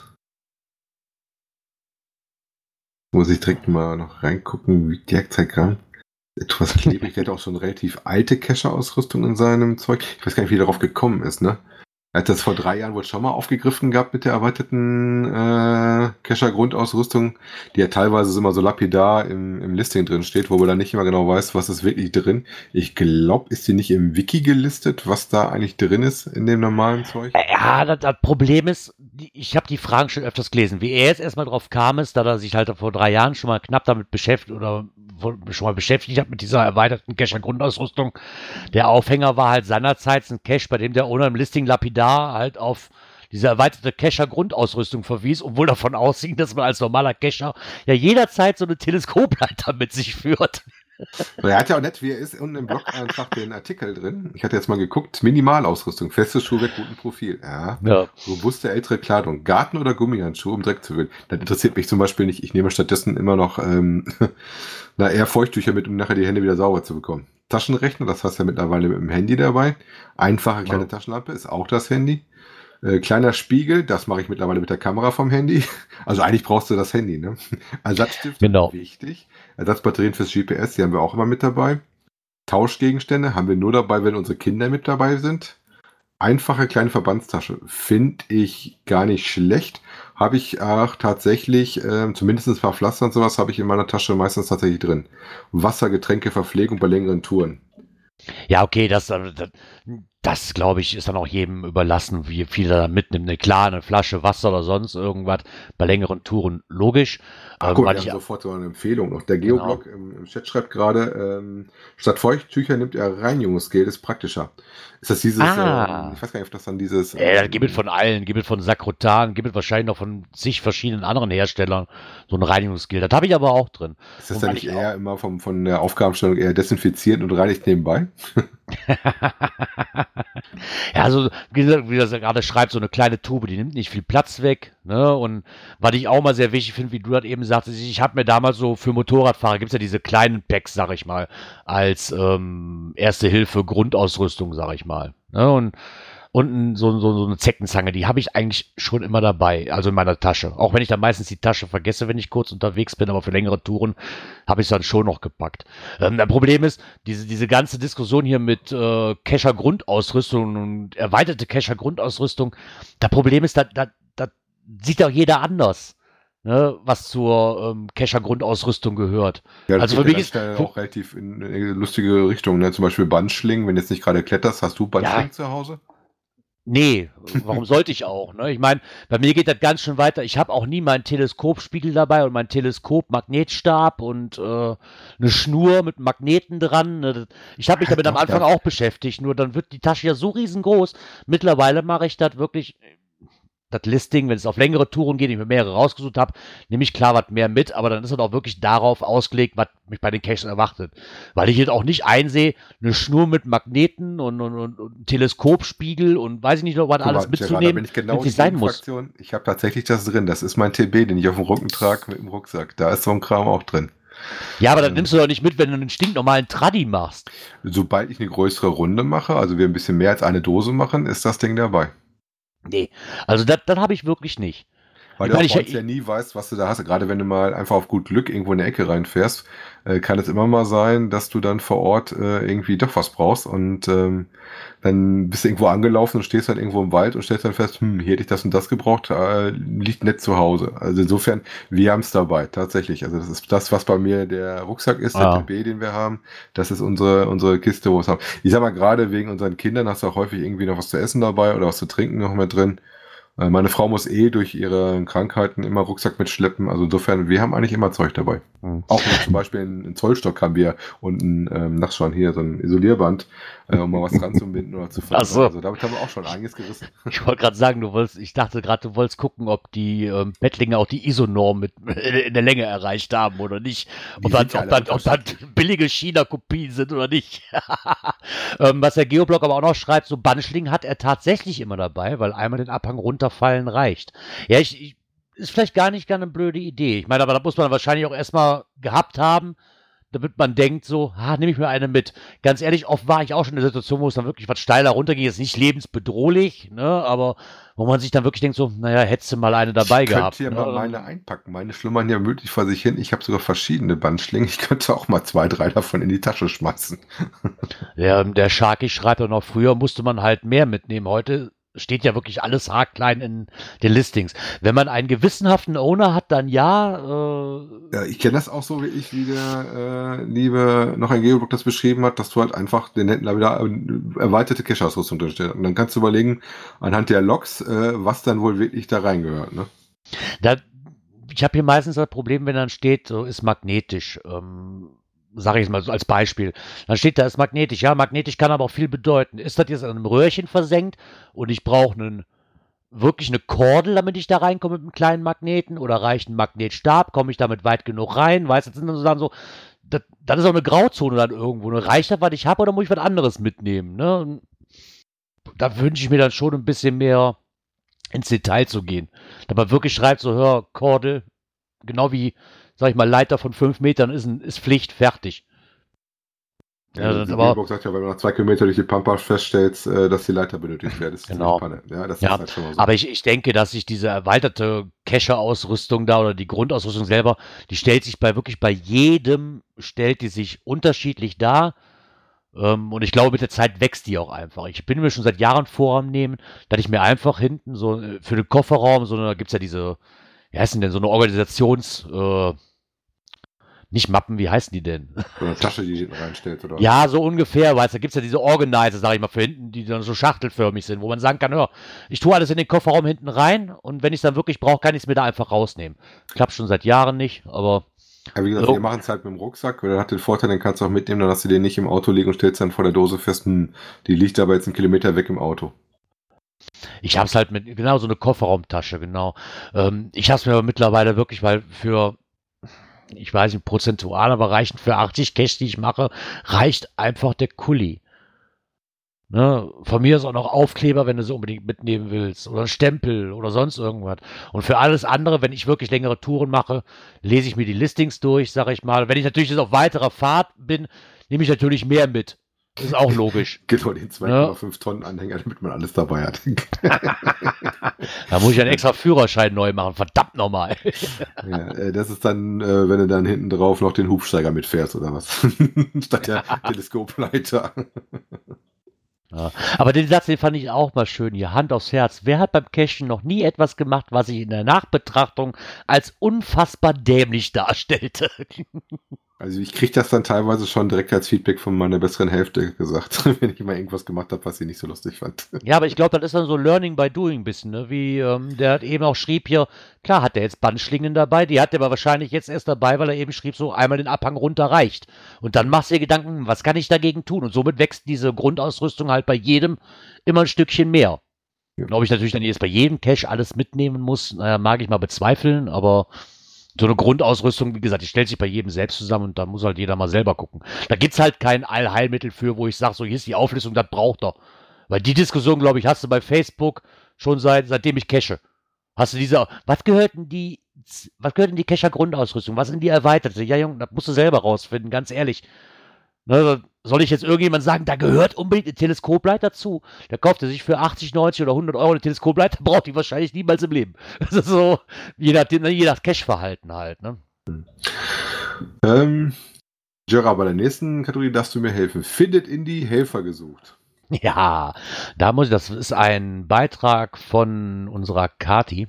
Muss ich direkt mal noch reingucken, wie Diagzeitgramm. Etwas klebrig, der hat auch schon relativ alte Cacher-Ausrüstung in seinem Zeug. Ich weiß gar nicht, wie er darauf gekommen ist, ne? Er hat das vor 3 Jahren wohl schon mal aufgegriffen gehabt mit der erweiterten Cacher-Grundausrüstung, die ja teilweise immer so lapidar im Listing drin steht, wo man dann nicht immer genau weiß, was ist wirklich drin. Ich glaube, ist die nicht im Wiki gelistet, was da eigentlich drin ist in dem normalen Zeug?
Ja, das Problem ist, ich habe die Fragen schon öfters gelesen. Wie er jetzt erstmal drauf kam, ist, da er sich halt vor 3 Jahren schon mal knapp damit beschäftigt oder schon mal beschäftigt hat mit dieser erweiterten Cacher-Grundausrüstung. Der Aufhänger war halt seinerzeit ein Cache, bei dem der ohne im Listing lapidar halt auf diese erweiterte Cacher-Grundausrüstung verwies, obwohl davon ausging, dass man als normaler Cacher ja jederzeit so eine Teleskopleiter mit sich führt.
Er hat ja auch nett, wie er ist, unten im Blog-Eintrag den Artikel drin. Ich hatte jetzt mal geguckt, Minimalausrüstung, festes Schuhwerk, guten Profil. Ja. Robuste ältere Kleidung, Garten- oder Gummihandschuhe, um Dreck zu wühlen. Das interessiert mich zum Beispiel nicht. Ich nehme stattdessen immer noch eher Feuchttücher mit, um nachher die Hände wieder sauber zu bekommen. Taschenrechner, das heißt ja mittlerweile mit dem Handy dabei. Einfache kleine Taschenlampe ist auch das Handy. Kleiner Spiegel, das mache ich mittlerweile mit der Kamera vom Handy. Also eigentlich brauchst du das Handy, ne? Ersatzstift,
genau.
Wichtig. Ersatzbatterien fürs GPS, die haben wir auch immer mit dabei. Tauschgegenstände haben wir nur dabei, wenn unsere Kinder mit dabei sind. Einfache kleine Verbandstasche finde ich gar nicht schlecht. Habe ich auch tatsächlich, zumindest ein paar Pflaster und sowas habe ich in meiner Tasche meistens tatsächlich drin. Wasser, Getränke, Verpflegung bei längeren Touren.
Ja, okay, das glaube ich, ist dann auch jedem überlassen, wie viel er da mitnimmt. Eine Flasche Wasser oder sonst irgendwas bei längeren Touren, logisch.
Ach gut, wir haben sofort so eine Empfehlung noch. Der Geoblog im Chat schreibt gerade, statt Feuchttücher nimmt er Reinigungsgel, ist praktischer. Ist das dieses, ich weiß gar nicht, ob das dann dieses...
gibt es von allen, gibt es von Sakrotan, gibt es wahrscheinlich noch von zig verschiedenen anderen Herstellern so ein Reinigungsgel. Das habe ich aber auch drin.
Ist das dann nicht eher immer von der Aufgabenstellung eher desinfiziert und reinigt nebenbei?
Ja, also wie das gerade schreibt, so eine kleine Tube, die nimmt nicht viel Platz weg, ne? Und was ich auch mal sehr wichtig finde, wie du das eben sagtest, ich habe mir damals so für Motorradfahrer, gibt es ja diese kleinen Packs, sag ich mal, als Erste Hilfe Grundausrüstung, sag ich mal, ne? Und so eine Zeckenzange, die habe ich eigentlich schon immer dabei, also in meiner Tasche. Auch wenn ich dann meistens die Tasche vergesse, wenn ich kurz unterwegs bin, aber für längere Touren habe ich es dann schon noch gepackt. Das Problem ist, diese ganze Diskussion hier mit Cacher-Grundausrüstung und erweiterte Cacher-Grundausrüstung, das Problem ist, das sieht doch jeder anders, ne, was zur Cacher-Grundausrüstung gehört.
Ja, das
also für mich ist
auch relativ in eine lustige Richtung, ne? Zum Beispiel Bandschlingen, wenn du jetzt nicht gerade kletterst, hast du Bandschlingen zu Hause?
Nee, warum sollte ich auch? Ne? Ich meine, bei mir geht das ganz schön weiter. Ich habe auch nie meinen Teleskopspiegel dabei und meinen Teleskop-Magnetstab und eine Schnur mit Magneten dran. Ne? Ich habe mich damit am Anfang auch beschäftigt, nur dann wird die Tasche ja so riesengroß. Mittlerweile mache ich das wirklich, das Listing, wenn es auf längere Touren geht, ich mir mehrere rausgesucht habe, nehme ich klar was mehr mit, aber dann ist es auch wirklich darauf ausgelegt, was mich bei den Caches erwartet. Weil ich jetzt auch nicht einsehe, eine Schnur mit Magneten und Teleskopspiegel und weiß ich nicht noch, was alles mitzunehmen,
wenn ich genau
wenn es sein muss.
Fraktion, ich habe tatsächlich das drin. Das ist mein TB, den ich auf dem Rücken trage mit dem Rucksack. Da ist so ein Kram auch drin.
Ja, aber dann nimmst du doch nicht mit, wenn du einen stinknormalen Traddy machst.
Sobald ich eine größere Runde mache, also wir ein bisschen mehr als eine Dose machen, ist das Ding dabei.
Nee, also das habe ich wirklich nicht.
Weil
Ich
du auch
meine,
bei uns ja nie weißt, was du da hast. Gerade wenn du mal einfach auf gut Glück irgendwo in eine Ecke reinfährst, kann es immer mal sein, dass du dann vor Ort irgendwie doch was brauchst und dann bist du irgendwo angelaufen und stehst dann irgendwo im Wald und stellst dann fest, hier hätte ich das und das gebraucht, liegt nicht zu Hause. Also insofern, wir haben es dabei, tatsächlich. Also das ist das, was bei mir der Rucksack ist, der
Ja.
TB, den wir haben. Das ist unsere Kiste, wo wir es haben. Ich sag mal, gerade wegen unseren Kindern hast du auch häufig irgendwie noch was zu essen dabei oder was zu trinken noch mit drin. Meine Frau muss durch ihre Krankheiten immer Rucksack mitschleppen. Also insofern, wir haben eigentlich immer Zeug dabei.
Hm.
Auch noch zum Beispiel einen Zollstock haben wir und nachschauen hier, so ein Isolierband, um mal was dran zu binden oder zu fahren.
Ach so.
Also damit haben wir auch schon einiges gerissen.
Ich wollte gerade sagen, ich dachte gerade, du wolltest gucken, ob die Bettlinge auch die ISO-Norm in der Länge erreicht haben oder nicht.
Die
Ob dann,
sind ja alle
ob dann billige China-Kopien sind oder nicht. Was der Geoblog aber auch noch schreibt, so Bunchling hat er tatsächlich immer dabei, weil einmal den Abhang runterfallen reicht. Ja, ist vielleicht gar nicht eine blöde Idee. Ich meine, aber da muss man wahrscheinlich auch erstmal gehabt haben, damit man denkt so, nehme ich mir eine mit. Ganz ehrlich, oft war ich auch schon in der Situation, wo es dann wirklich was steiler runterging. Jetzt nicht lebensbedrohlich, ne, aber wo man sich dann wirklich denkt so, naja, hättest du mal eine dabei gehabt.
Ich könnte ja mal meine einpacken. Meine schlummern ja möglich vor sich hin. Ich habe sogar verschiedene Bandschlingen. Ich könnte auch mal 2, 3 davon in die Tasche schmeißen.
Der Sharky schreibt ja noch, früher musste man halt mehr mitnehmen. Heute steht ja wirklich alles haarklein in den Listings. Wenn man einen gewissenhaften Owner hat, dann ja.
Ja, ich kenne das auch so, wie der liebe noch ein Geoblog das beschrieben hat, dass du halt einfach den Händler wieder erweiterte Cache-Ausrüstung drinstellst. Und dann kannst du überlegen, anhand der Logs, was dann wohl wirklich da reingehört. Ne?
Ich habe hier meistens das Problem, wenn dann steht, so ist magnetisch. Sage ich mal so als Beispiel. Dann steht da, ist magnetisch. Ja, magnetisch kann aber auch viel bedeuten. Ist das jetzt an einem Röhrchen versenkt und ich brauche wirklich eine Kordel, damit ich da reinkomme mit einem kleinen Magneten, oder reicht ein Magnetstab? Komme ich damit weit genug rein? Weißt du, das sind dann so, das ist auch eine Grauzone dann irgendwo. Ne? Reicht das, was ich habe, oder muss ich was anderes mitnehmen? Ne? Da wünsche ich mir dann schon ein bisschen mehr ins Detail zu gehen. Da man wirklich schreibt, so, hör, Kordel, genau wie, sag ich mal, Leiter von 5 Metern ist Pflicht, fertig.
Ja, die Geoblog sagt ja, wenn du nach 2 Kilometer durch die Pampa feststellst, dass die Leiter benötigt wird. Das ist
genau.
Panne. Ja, das
Ja,
ist halt schon mal so.
aber ich denke, dass sich diese erweiterte Cache-Ausrüstung da oder die Grundausrüstung selber, die stellt sich bei jedem, stellt die sich unterschiedlich dar. Und ich glaube, mit der Zeit wächst die auch einfach. Ich bin mir schon seit Jahren vor am Nehmen, dass ich mir einfach hinten so für den Kofferraum, da gibt es ja diese, wie heißen denn, so eine nicht Mappen, wie heißen die denn?
So eine Tasche, die hinten reinstellt, oder?
Ja, so ungefähr, weißt du, da gibt es ja diese Organizer, sag ich mal, für hinten, die dann so schachtelförmig sind, wo man sagen kann, hör, ich tue alles in den Kofferraum hinten rein und wenn ich es dann wirklich brauche, kann ich es mir da einfach rausnehmen. Klappt schon seit Jahren nicht, aber...
Ja, wie gesagt, wir machen es halt mit dem Rucksack, weil der hat den Vorteil, den kannst du auch mitnehmen, dann hast du den nicht im Auto liegen und stellst dann vor der Dose fest, die liegt aber jetzt 1 Kilometer weg im Auto.
Ich hab's halt genau, so eine Kofferraumtasche, genau. Ich hab's mir aber mittlerweile wirklich, weil ich weiß nicht, prozentual, aber reichen für 80 Caches, die ich mache, reicht einfach der Kuli. Ne? Von mir ist auch noch Aufkleber, wenn du sie unbedingt mitnehmen willst, oder Stempel oder sonst irgendwas. Und für alles andere, wenn ich wirklich längere Touren mache, lese ich mir die Listings durch, sag ich mal. Wenn ich natürlich jetzt auf weiterer Fahrt bin, nehme ich natürlich mehr mit. Das ist auch logisch.
Genau, den 2,5 Tonnen Anhänger, damit man alles dabei hat.
Da muss ich einen extra Führerschein neu machen, verdammt nochmal.
Ja, das ist dann, wenn du dann hinten drauf noch den Hubsteiger mitfährst oder was. Statt der Teleskopleiter.
Ja. Aber den Satz, den fand ich auch mal schön hier, Hand aufs Herz. Wer hat beim Cashen noch nie etwas gemacht, was sich in der Nachbetrachtung als unfassbar dämlich darstellte?
Also ich kriege das dann teilweise schon direkt als Feedback von meiner besseren Hälfte gesagt, wenn ich mal irgendwas gemacht habe, was sie nicht so lustig fand.
Ja, aber ich glaube, das ist dann so Learning by Doing ein bisschen, ne? Wie der eben auch schrieb hier, klar hat er jetzt Bandschlingen dabei, die hat er aber wahrscheinlich jetzt erst dabei, weil er eben schrieb, so einmal den Abhang runter reicht. Und dann machst du dir Gedanken, was kann ich dagegen tun? Und somit wächst diese Grundausrüstung halt bei jedem immer ein Stückchen mehr.
Ja.
Ob ich natürlich dann jetzt bei jedem Cache alles mitnehmen muss, naja, mag ich mal bezweifeln, aber so eine Grundausrüstung, wie gesagt, die stellt sich bei jedem selbst zusammen und da muss halt jeder mal selber gucken. Da gibt es halt kein Allheilmittel für, wo ich sage, so hier ist die Auflistung, das braucht er. Weil die Diskussion, glaube ich, hast du bei Facebook schon seitdem ich cache. Hast du was gehört in die Cacher-Grundausrüstung? Was in die erweiterte? Ja, Junge, das musst du selber rausfinden, ganz ehrlich. Ne, soll ich jetzt irgendjemand sagen, da gehört unbedingt eine Teleskopleiter dazu? Der kauft sich für 80, 90 oder 100 Euro eine Teleskopleiter, braucht die wahrscheinlich niemals im Leben. Das ist so, je nach Cash-Verhalten halt, ne?
Gerard, bei der nächsten Kategorie darfst du mir helfen. Findet Indie Helfer gesucht?
Ja, das ist ein Beitrag von unserer Kati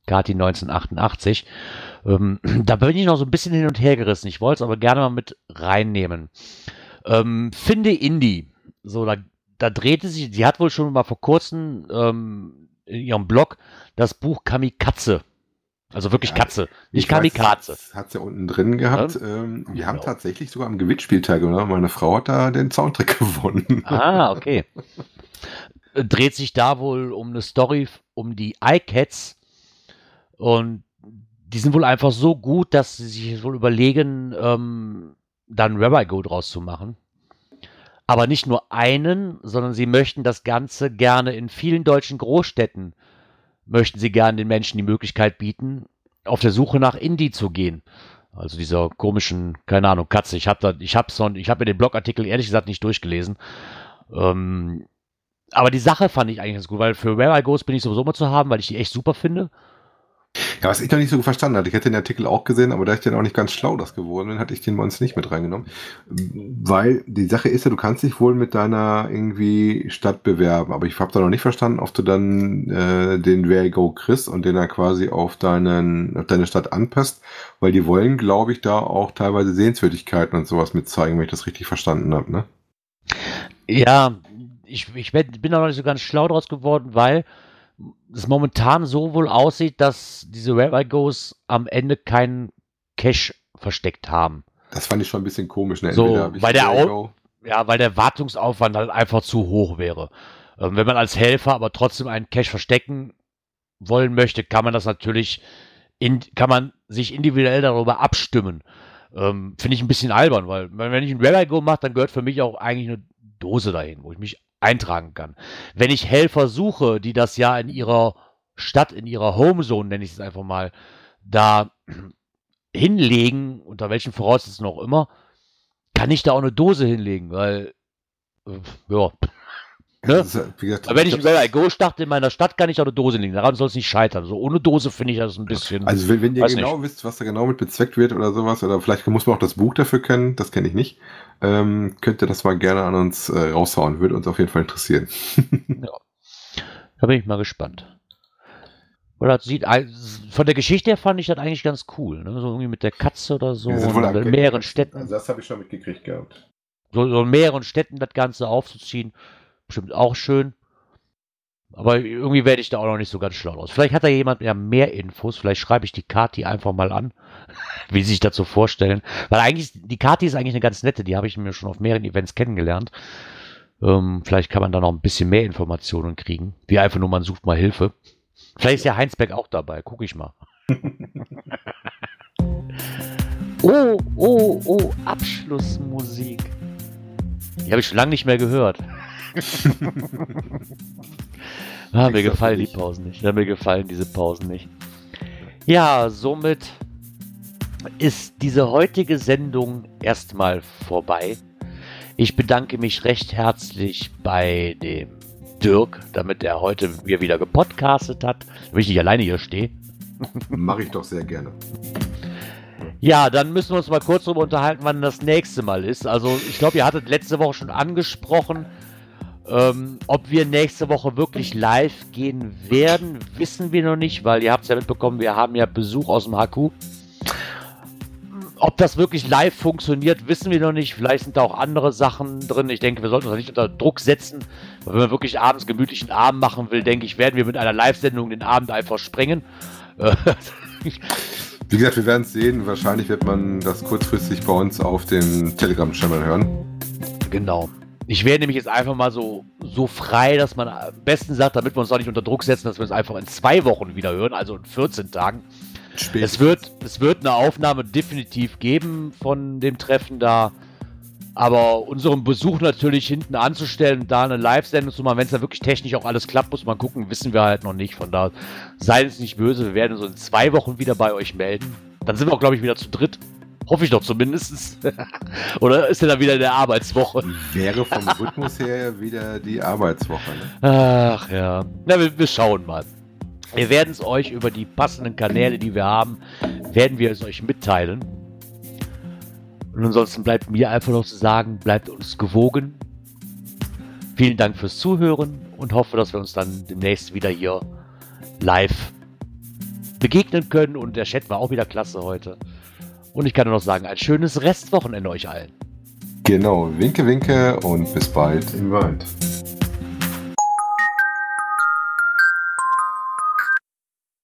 1988. Da bin ich noch so ein bisschen hin und her gerissen. Ich wollte es aber gerne mal mit reinnehmen. Finde Indie. So, da drehte sich, sie hat wohl schon mal vor kurzem in ihrem Blog das Buch Kamikaze. Also wirklich Katze, nicht Kamikaze.
Hat es ja unten drin gehabt. Wir haben tatsächlich sogar am Gewinnspiel teilgenommen. Meine Frau hat da den Soundtrack gewonnen.
Ah, okay. Dreht sich da wohl um eine Story um die iCats. Und die sind wohl einfach so gut, dass sie sich wohl überlegen, da ein Rabbi Go draus zu machen. Aber nicht nur einen, sondern sie möchten das Ganze gerne in vielen deutschen Großstädten, möchten sie gerne den Menschen die Möglichkeit bieten, auf der Suche nach Indie zu gehen. Also dieser komischen, keine Ahnung, Katze. Ich habe mir den Blogartikel ehrlich gesagt nicht durchgelesen. Aber die Sache fand ich eigentlich ganz gut, weil für Where I Goes bin ich sowieso mal zu haben, weil ich die echt super finde.
Ja, was ich noch nicht so verstanden hatte, ich hätte den Artikel auch gesehen, aber da ich dann auch nicht ganz schlau das geworden bin, hatte ich den bei uns nicht mit reingenommen. Weil die Sache ist ja, du kannst dich wohl mit deiner irgendwie Stadt bewerben, aber ich habe da noch nicht verstanden, ob du dann den Where I Go kriegst und den dann quasi auf deine Stadt anpasst, weil die wollen, glaube ich, da auch teilweise Sehenswürdigkeiten und sowas mit zeigen, wenn ich das richtig verstanden habe, ne?
Ja, ich bin da noch nicht so ganz schlau draus geworden, weil es momentan so wohl aussieht, dass diese Where I Goes am Ende keinen Cache versteckt haben.
Das fand ich schon ein bisschen komisch, ne?
So, weil der Wartungsaufwand halt einfach zu hoch wäre. Wenn man als Helfer aber trotzdem einen Cache verstecken wollen möchte, kann man das natürlich, kann man sich individuell darüber abstimmen. Finde ich ein bisschen albern, weil wenn ich ein Where I Go mache, dann gehört für mich auch eigentlich eine Dose dahin, wo ich mich eintragen kann. Wenn ich Helfer suche, die das ja in ihrer Stadt, in ihrer Homezone, nenne ich es einfach mal, da hinlegen, unter welchen Voraussetzungen auch immer, kann ich da auch eine Dose hinlegen, weil ja. Ne? Wenn ich Where I Go starte in meiner Stadt, kann ich auch eine Dose legen. Daran soll es nicht scheitern. So ohne Dose finde ich das ein bisschen.
Also wenn ihr genau wisst, was da genau mit bezweckt wird oder sowas, oder vielleicht muss man auch das Buch dafür kennen, das kenne ich nicht, könnt ihr das mal gerne an uns raushauen. Würde uns auf jeden Fall interessieren.
Ja. Da bin ich mal gespannt. Oder von der Geschichte her fand ich das eigentlich ganz cool. Ne? So irgendwie mit der Katze oder so.
Und
in mehreren Städten.
Also das habe ich schon mitgekriegt gehabt.
So in mehreren Städten das Ganze aufzuziehen. Bestimmt auch schön. Aber irgendwie werde ich da auch noch nicht so ganz schlau aus. Vielleicht hat da jemand mehr Infos. Vielleicht schreibe ich die Kati einfach mal an, wie sie sich dazu vorstellen. Weil eigentlich, die Kati ist eigentlich eine ganz nette. Die habe ich mir schon auf mehreren Events kennengelernt. Vielleicht kann man da noch ein bisschen mehr Informationen kriegen. Wie einfach nur, man sucht mal Hilfe. Vielleicht ist ja Heinsberg auch dabei. Guck ich mal. Oh, Abschlussmusik. Die habe ich schon lange nicht mehr gehört. Mir gefallen die Pausen nicht. Mir gefallen diese Pausen nicht. Ja, somit ist diese heutige Sendung erstmal vorbei. Ich bedanke mich recht herzlich bei dem Dirk, damit er heute mir wieder gepodcastet hat, damit ich nicht alleine hier stehe.
Mache ich doch sehr gerne.
Ja, dann müssen wir uns mal kurz darüber unterhalten, wann das nächste Mal ist. Also ich glaube, ihr hattet letzte Woche schon angesprochen, ob wir nächste Woche wirklich live gehen werden, wissen wir noch nicht, weil ihr habt es ja mitbekommen, wir haben ja Besuch aus dem HQ. Ob das wirklich live funktioniert, wissen wir noch nicht. Vielleicht sind da auch andere Sachen drin. Ich denke, wir sollten uns nicht unter Druck setzen. Weil wenn man wirklich abends gemütlichen Abend machen will, denke ich, werden wir mit einer Live-Sendung den Abend einfach sprengen.
Wie gesagt, wir werden es sehen. Wahrscheinlich wird man das kurzfristig bei uns auf dem Telegram-Channel hören.
Genau. Ich wäre nämlich jetzt einfach mal so frei, dass man am besten sagt, damit wir uns auch nicht unter Druck setzen, dass wir uns einfach in 2 Wochen wieder hören, also in 14 Tagen. Es wird eine Aufnahme definitiv geben von dem Treffen da, aber unseren Besuch natürlich hinten anzustellen, da eine Live-Sendung zu machen, wenn es da wirklich technisch auch alles klappt, muss man gucken, wissen wir halt noch nicht. Von da seid es nicht böse, wir werden uns in 2 Wochen wieder bei euch melden. Dann sind wir auch, glaube ich, wieder zu dritt. Hoffe ich doch zumindest. Oder ist er dann wieder in der Arbeitswoche?
Wäre vom Rhythmus her wieder die Arbeitswoche. Ne?
Ach ja. Na, wir schauen mal. Wir werden es euch über die passenden Kanäle, die wir haben, werden wir es euch mitteilen. Und ansonsten bleibt mir einfach noch zu sagen, bleibt uns gewogen. Vielen Dank fürs Zuhören und hoffe, dass wir uns dann demnächst wieder hier live begegnen können. Und der Chat war auch wieder klasse heute. Und ich kann nur noch sagen, ein schönes Restwochenende euch allen.
Genau, winke, winke und bis bald im Wald.